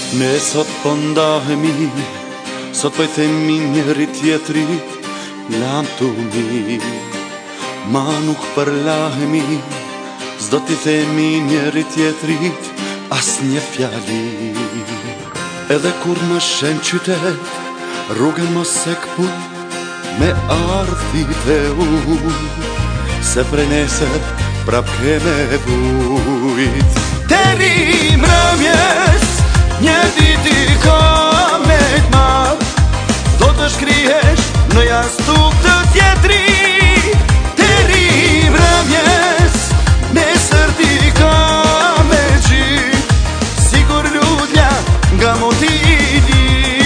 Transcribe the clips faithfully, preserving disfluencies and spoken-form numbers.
Ne sot po ndahemi, sot po I themi njëri tjetrit, lam tu mi, ma nuk përlahemi, s'do t'i themi njëri tjetrit, as një fjali. Edhe kur më shen qytet, rrugën mos e kput, me ardhit e uj, se prej nesër prap keme vujt. Deri mbrëmjes, një dit I ka me t'marr, do të shkrihesh në jastuk të tjetri. Deri mbrëmjes, nesër ti ka me gjit, sigur lutja nga moti I di.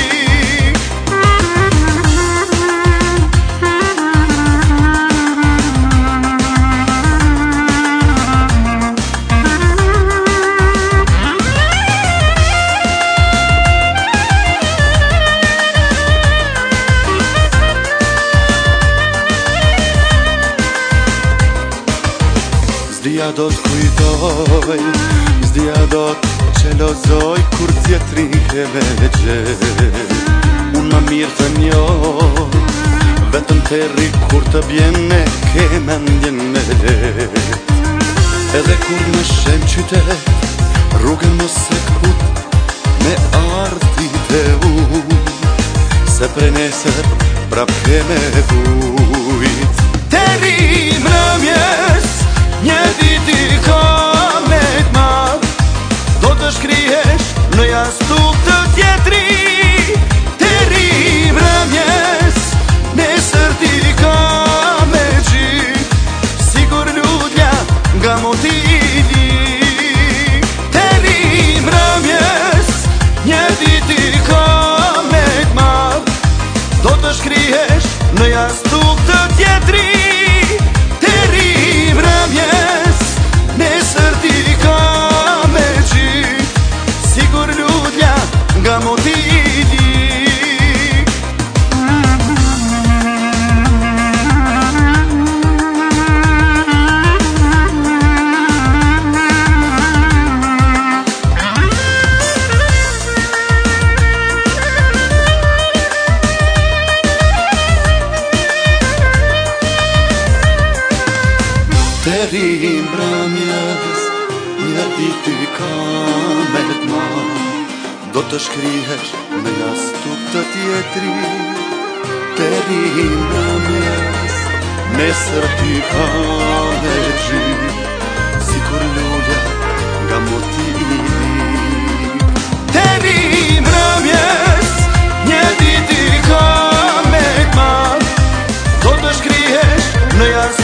Zdia do t'kujtoj, zdia do t'qelozoj, kur tjetri ke me gjet. Unë ma mirë të njoh, vetëm terri kur të bjene ke mendjen me let. Edhe kur më shen qytet, rrugën mos e kput, me ardhit e uj, se prej nesër prap ke me vujt. Deri mbrëmjes, një dit I ka me t'marr, do të shkrihesh në jastuk të tjetri. Deri mbrëmjes, nesër ti ka me gjit, sigur lutja nga moti I di. Deri mbrëmjes, një dit I ka me t'marr, do të shkrihesh në jastuk të tjetri. Nesër ti ka me gjit, sigur lutja nga moti I di. Deri mbrëmjes, një dit I ka me t'marr, do të shkrihesh në jastuk të tjetri. Deri mbrëmjes, nesër ti ka me gjit, sikur lulja nga moti I di. Deri mbrëmjes, një dit I ka me t'marr, do të shkrihesh në jastuk